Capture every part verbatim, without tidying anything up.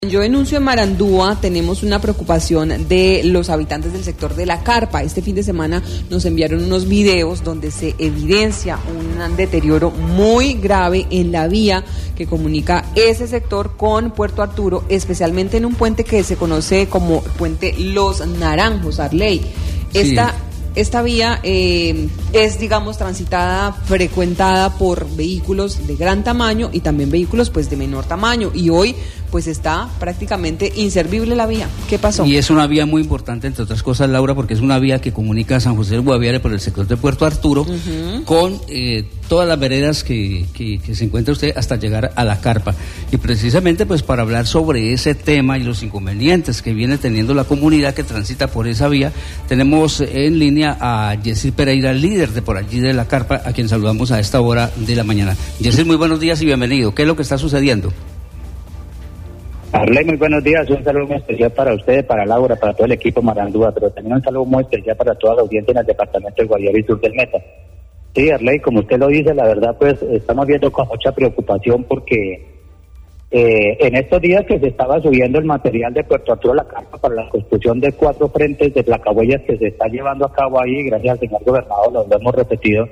Yo denuncio en Marandúa, tenemos una preocupación de los habitantes del sector de La Carpa. Este fin de semana nos enviaron unos videos donde se evidencia un deterioro muy grave en la vía que comunica ese sector con Puerto Arturo, especialmente en un puente que se conoce como Puente Los Naranjos, Arley. Esta... Sí. Esta vía eh, es, digamos, transitada, frecuentada por vehículos de gran tamaño y también vehículos, pues, de menor tamaño. Y hoy, pues, está prácticamente inservible la vía. ¿Qué pasó? Y es una vía muy importante, entre otras cosas, Laura, porque es una vía que comunica a San José del Guaviare por el sector de Puerto Arturo uh-huh. con eh, todas las veredas que, que, que se encuentra usted hasta llegar a La Carpa. Y precisamente, pues, para hablar sobre ese tema y los inconvenientes que viene teniendo la comunidad que transita por esa vía, tenemos en línea a Yesil Pereira, líder de por allí de La Carpa, a quien saludamos a esta hora de la mañana. Yesil, muy buenos días y bienvenido. ¿Qué es lo que está sucediendo? Arley, muy buenos días. Un saludo muy especial para ustedes, para Laura, para todo el equipo Marandúa, pero también un saludo muy especial para toda la audiencia en el departamento del Guaviare y sur del Meta. Sí, Arley, como usted lo dice, la verdad, pues estamos viendo con mucha preocupación porque Eh, en estos días que se estaba subiendo el material de Puerto Arturo a La Carpa para la construcción de cuatro frentes de placahuellas que se está llevando a cabo ahí, gracias al señor gobernador, lo hemos repetido,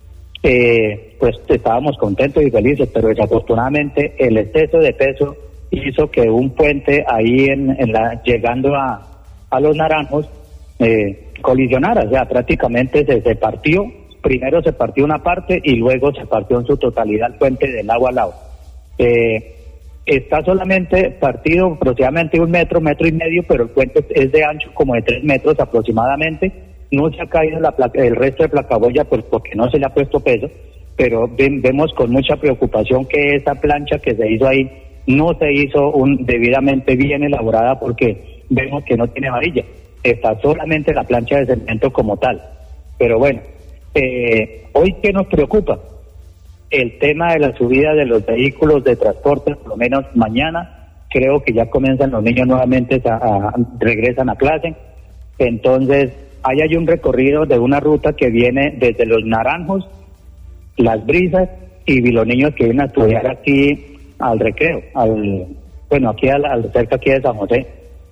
eh, pues estábamos contentos y felices, pero desafortunadamente el exceso de peso hizo que un puente ahí en, en la llegando a, a Los Naranjos eh, colisionara, o sea, prácticamente se, se partió, primero se partió una parte y luego se partió en su totalidad el puente del lado a lado. Eh, Está solamente partido aproximadamente un metro, metro y medio, pero el puente es de ancho como de tres metros aproximadamente. No se ha caído la placa, el resto de placaboya, pues porque no se le ha puesto peso, pero ven, vemos con mucha preocupación que esa plancha que se hizo ahí no se hizo un, debidamente bien elaborada porque vemos que no tiene varilla. Está solamente la plancha de cemento como tal. Pero bueno, eh, hoy ¿qué nos preocupa? El tema de la subida de los vehículos de transporte, por lo menos mañana, creo que ya comienzan los niños nuevamente, a, a regresan a clase. Entonces, ahí hay un recorrido de una ruta que viene desde Los Naranjos, Las Brisas, y los niños que vienen a estudiar aquí al recreo, al bueno, aquí al, al cerca aquí de San José.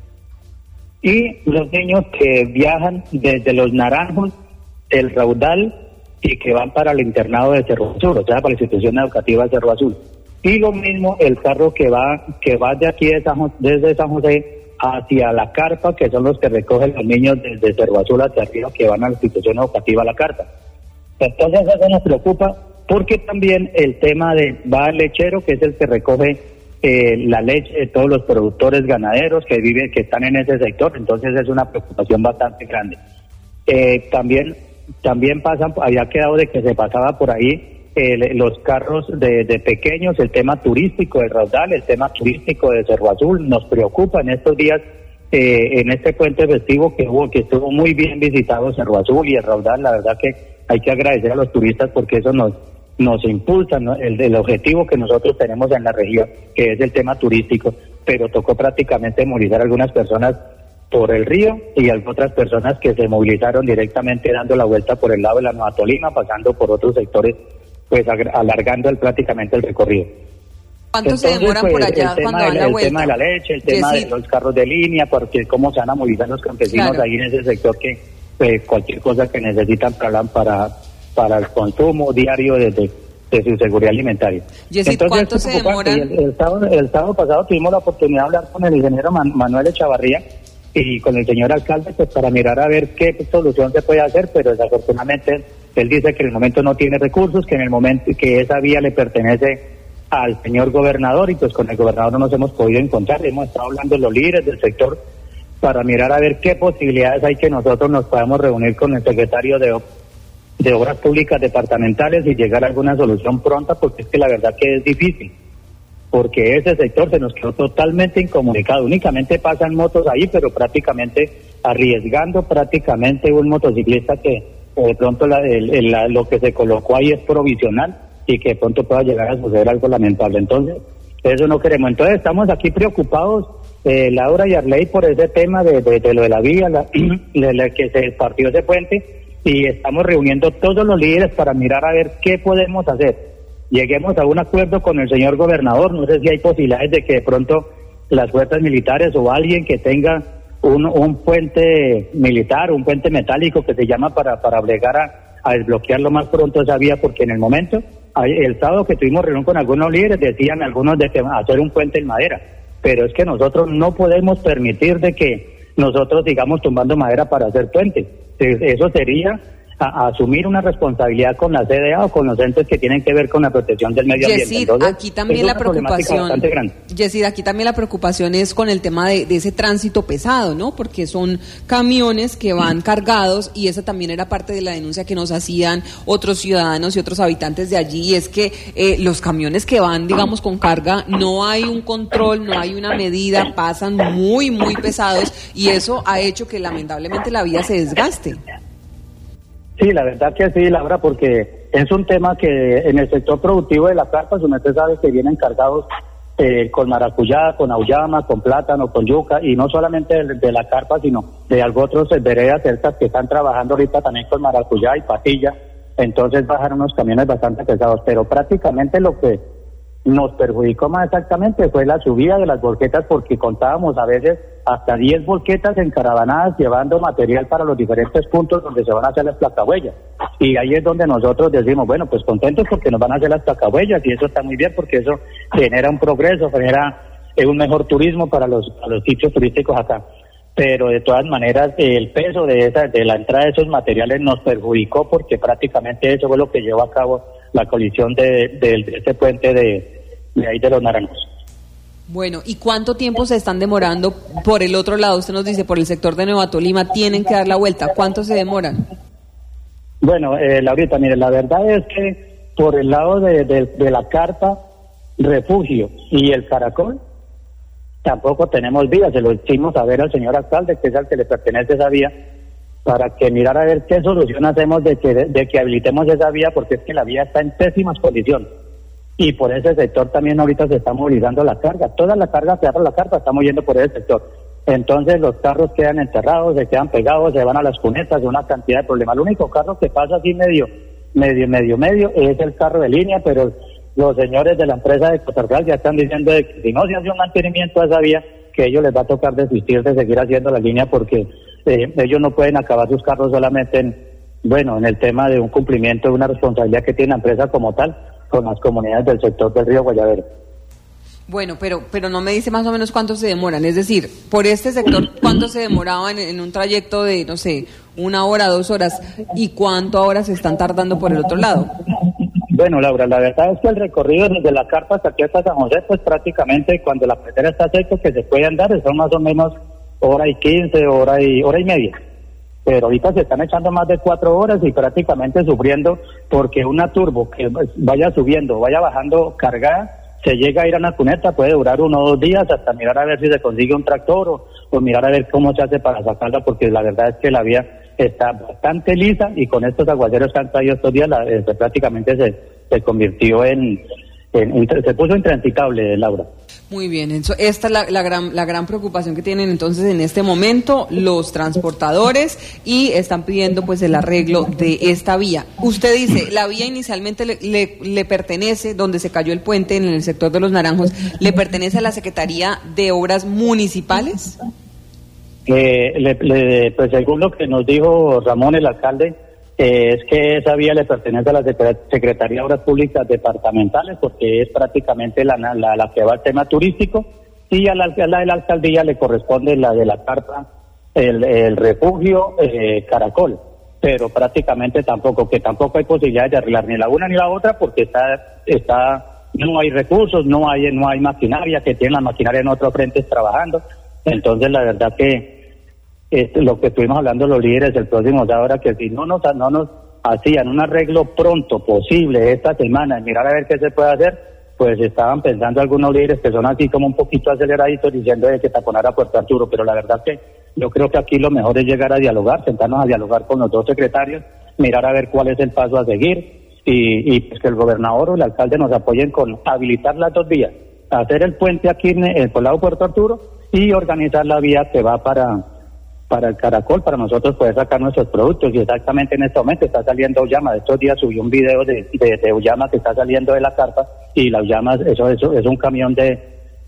Y los niños que viajan desde Los Naranjos, el Raudal, y que van para el internado de Cerro Azul, o sea, para la institución educativa de Cerro Azul. Y lo mismo el carro que va que va de aquí de San José, desde San José hacia La Carpa, que son los que recogen los niños desde Cerro Azul hacia arriba, que van a la institución educativa La Carpa. Entonces eso nos preocupa, porque también el tema de va el lechero, que es el que recoge eh, la leche de todos los productores ganaderos que viven, que están en ese sector, entonces es una preocupación bastante grande. Eh, también También pasan, había quedado de que se pasaba por ahí eh, los carros de, de pequeños, el tema turístico del Raudal, el tema turístico de Cerro Azul, nos preocupa en estos días, eh, en este puente festivo que hubo, que estuvo muy bien visitado Cerro Azul y el Raudal. La verdad que hay que agradecer a los turistas porque eso nos nos impulsa, ¿no? el, el objetivo que nosotros tenemos en la región, que es el tema turístico, pero tocó prácticamente movilizar a algunas personas por el río y a otras personas que se movilizaron directamente dando la vuelta por el lado de la Nueva Tolima, pasando por otros sectores, pues alargando el, prácticamente el recorrido. ¿Cuánto Entonces, se demoran pues, por allá el cuando tema, dan la el vuelta? El tema de la leche, el tema sí, de los carros de línea, porque cómo se van a movilizar los campesinos claro. ahí en ese sector que pues, cualquier cosa que necesitan para, para, para el consumo diario de, de, de su seguridad alimentaria. Yesid, ¿cuánto se demoran? El, el, sábado, el sábado pasado tuvimos la oportunidad de hablar con el ingeniero Man, Manuel Echavarría y con el señor alcalde, pues para mirar a ver qué solución se puede hacer, pero desafortunadamente él dice que en el momento no tiene recursos, que en el momento que esa vía le pertenece al señor gobernador, y pues con el gobernador no nos hemos podido encontrar. Hemos estado hablando los líderes del sector para mirar a ver qué posibilidades hay que nosotros nos podamos reunir con el secretario de, de Obras Públicas departamentales y llegar a alguna solución pronta, porque es que la verdad que es difícil, porque ese sector se nos quedó totalmente incomunicado. Únicamente pasan motos ahí, pero prácticamente arriesgando prácticamente un motociclista que de pronto la, el, el, la, lo que se colocó ahí es provisional y que de pronto pueda llegar a suceder algo lamentable. Entonces, eso no queremos. Entonces, estamos aquí preocupados, eh, Laura y Arley, por ese tema de, de, de lo de la vía, la, de la que se partió ese puente, y estamos reuniendo todos los líderes para mirar a ver qué podemos hacer. Lleguemos a un acuerdo con el señor gobernador. No sé si hay posibilidades de que de pronto las fuerzas militares o alguien que tenga un, un puente militar, un puente metálico que se llama para, para obligar a, a desbloquear lo más pronto esa vía, porque en el momento, el sábado que tuvimos reunión con algunos líderes, decían algunos de que hacer un puente en madera, pero es que nosotros no podemos permitir de que nosotros sigamos tumbando madera para hacer puentes. Eso sería a, a asumir una responsabilidad con la C D A o con los entes que tienen que ver con la protección del medio ambiente. Yesid, Entonces, aquí también la preocupación, Yesid, aquí también la preocupación es con el tema de, de ese tránsito pesado, ¿no? Porque son camiones que van cargados, y esa también era parte de la denuncia que nos hacían otros ciudadanos y otros habitantes de allí, y es que eh, los camiones que van, digamos, con carga, no hay un control, no hay una medida, pasan muy, muy pesados, y eso ha hecho que lamentablemente la vía se desgaste. Sí, la verdad que sí, Laura, porque es un tema que en el sector productivo de la carpa, usted sabe que vienen cargados eh, con maracuyá, con auyama, con plátano, con yuca, y no solamente de, de la carpa, sino de algo otros veredas cercas que están trabajando ahorita también con maracuyá y patilla. Entonces bajaron unos camiones bastante pesados, pero prácticamente lo que nos perjudicó más exactamente fue la subida de las volquetas, porque contábamos a veces hasta diez volquetas encaravanadas llevando material para los diferentes puntos donde se van a hacer las placahuellas. Y ahí es donde nosotros decimos, bueno, pues contentos porque nos van a hacer las placahuellas, y eso está muy bien porque eso genera un progreso, genera eh, un mejor turismo para los, para los sitios turísticos acá. Pero de todas maneras el peso de esa de la entrada de esos materiales nos perjudicó, porque prácticamente eso fue lo que llevó a cabo la colisión de, de, de este puente de, de ahí de los Naranjos. Bueno, ¿y cuánto tiempo se están demorando por el otro lado? Usted nos dice, por el sector de Nueva Tolima tienen que dar la vuelta. ¿Cuánto se demoran? Bueno, eh, Laurita, mire, la verdad es que por el lado de, de, de la carpa, Refugio y el Caracol, tampoco tenemos vía. Se lo hicimos saber al señor alcalde, que es al que le pertenece esa vía, para que mirara a ver qué solución hacemos de que, de que habilitemos esa vía, porque es que la vía está en pésimas condiciones. Y por ese sector también ahorita se está movilizando la carga. Toda la carga que agarra la carga está moviendo por ese sector. Entonces los carros quedan enterrados, se quedan pegados, se van a las cunetas, de una cantidad de problemas. El único carro que pasa así medio, medio, medio, medio es el carro de línea, pero los señores de la empresa de Cotargal ya están diciendo de que si no se hace un mantenimiento a esa vía, que a ellos les va a tocar desistir de seguir haciendo la línea, porque eh, ellos no pueden acabar sus carros solamente en, bueno, en el tema de un cumplimiento de una responsabilidad que tiene la empresa como tal, con las comunidades del sector del río Guayabero. Bueno, pero pero no me dice más o menos cuánto se demoran, es decir, por este sector, ¿cuánto se demoraban en, en un trayecto de, no sé, una hora, dos horas, y cuánto ahora se están tardando por el otro lado? Bueno, Laura, la verdad es que el recorrido desde la carpa hasta aquí hasta San José, pues prácticamente cuando la carretera está seca, que se puede andar, son más o menos hora y quince, hora y, hora y media. Pero ahorita se están echando más de cuatro horas y prácticamente sufriendo, porque una turbo que vaya subiendo, vaya bajando cargada, se llega a ir a una cuneta, puede durar uno o dos días hasta mirar a ver si se consigue un tractor o, o mirar a ver cómo se hace para sacarla, porque la verdad es que la vía está bastante lisa, y con estos aguaceros que han traído estos días la, este, prácticamente se, se convirtió en, en, en, se puso intransitable, Laura. Muy bien, eso, esta es la, la gran la gran preocupación que tienen entonces en este momento los transportadores, y están pidiendo pues el arreglo de esta vía. Usted dice, la vía inicialmente le, le, le pertenece, donde se cayó el puente en el sector de los Naranjos, ¿le pertenece a la Secretaría de Obras Municipales? Eh, le, le, pues según lo que nos dijo Ramón, el alcalde, eh, es que esa vía le pertenece a la Secretaría de Obras Públicas Departamentales, porque es prácticamente la, la, la que va al tema turístico, y a la, a la de la alcaldía le corresponde la de la carpa, el, el refugio eh, Caracol, pero prácticamente tampoco, que tampoco hay posibilidad de arreglar ni la una ni la otra, porque está, está, no hay recursos, no hay, no hay maquinaria, que tienen la maquinaria en otros frentes trabajando. Entonces la verdad que este, lo que estuvimos hablando los líderes el próximo sábado era que si no nos no nos hacían un arreglo pronto posible esta semana y mirar a ver qué se puede hacer, pues estaban pensando algunos líderes que son así como un poquito aceleraditos diciendo de que taponar a Puerto Arturo, pero la verdad que yo creo que aquí lo mejor es llegar a dialogar, sentarnos a dialogar con los dos secretarios, mirar a ver cuál es el paso a seguir, y, y pues que el gobernador o el alcalde nos apoyen con habilitar las dos vías, hacer el puente aquí en el poblado Puerto Arturo y organizar la vía que va para para el Caracol, para nosotros poder sacar nuestros productos. Y exactamente en este momento está saliendo Auyama. Estos días subió un video de, de, de Auyama que está saliendo de la carpa, y la Auyama, eso, eso es un camión de,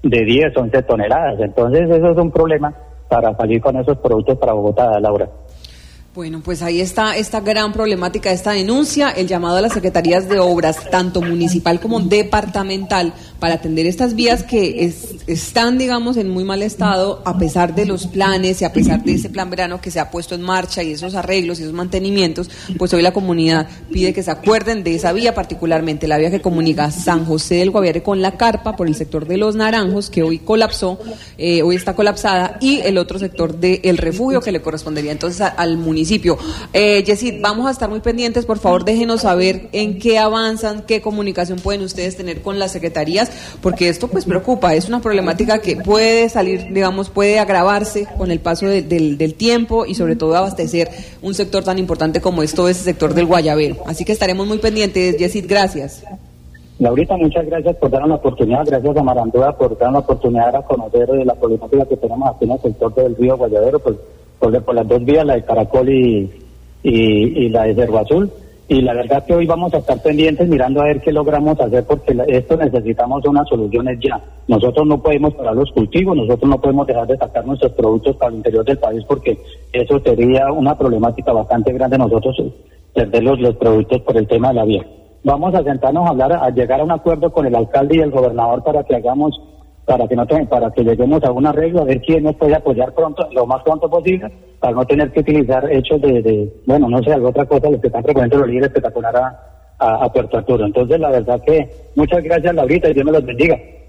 de diez, once toneladas. Entonces eso es un problema para salir con esos productos para Bogotá, Laura. Bueno, pues ahí está esta gran problemática, esta denuncia, el llamado a las secretarías de obras, tanto municipal como departamental, para atender estas vías que es, están, digamos, en muy mal estado, a pesar de los planes y a pesar de ese plan verano que se ha puesto en marcha y esos arreglos y esos mantenimientos. Pues hoy la comunidad pide que se acuerden de esa vía, particularmente la vía que comunica San José del Guaviare con La Carpa por el sector de Los Naranjos, que hoy colapsó, eh, hoy está colapsada, y el otro sector de El Refugio, que le correspondería entonces a, al municipio. Eh, Yesid, vamos a estar muy pendientes, por favor déjenos saber en qué avanzan, qué comunicación pueden ustedes tener con las secretarías, porque esto pues preocupa, es una problemática que puede salir, digamos, puede agravarse con el paso de, del, del tiempo y sobre todo abastecer un sector tan importante como es todo ese sector del Guayabero. Así que estaremos muy pendientes. Yesid, gracias. Laurita, muchas gracias por darnos la oportunidad, gracias a Marandúa por darnos la oportunidad a conocer la problemática que tenemos aquí en el sector del río Guayabero, pues por, por las dos vías, la de Caracol y, y, y la de Cerro Azul. Y la verdad que hoy vamos a estar pendientes mirando a ver qué logramos hacer, porque la, esto necesitamos unas soluciones ya. Nosotros no podemos parar los cultivos, nosotros no podemos dejar de sacar nuestros productos para el interior del país, porque eso sería una problemática bastante grande nosotros perder los, los productos por el tema de la vía. Vamos a sentarnos a hablar, a llegar a un acuerdo con el alcalde y el gobernador para que hagamos, para que no te, para que lleguemos a un arreglo, a ver quién nos puede apoyar pronto, lo más pronto posible, para no tener que utilizar hechos de, de bueno, no sé, alguna otra cosa, los que están frecuentes los líderes espectacular a, a, a Puerto Arturo. Entonces, la verdad que muchas gracias, Laurita, y Dios me los bendiga.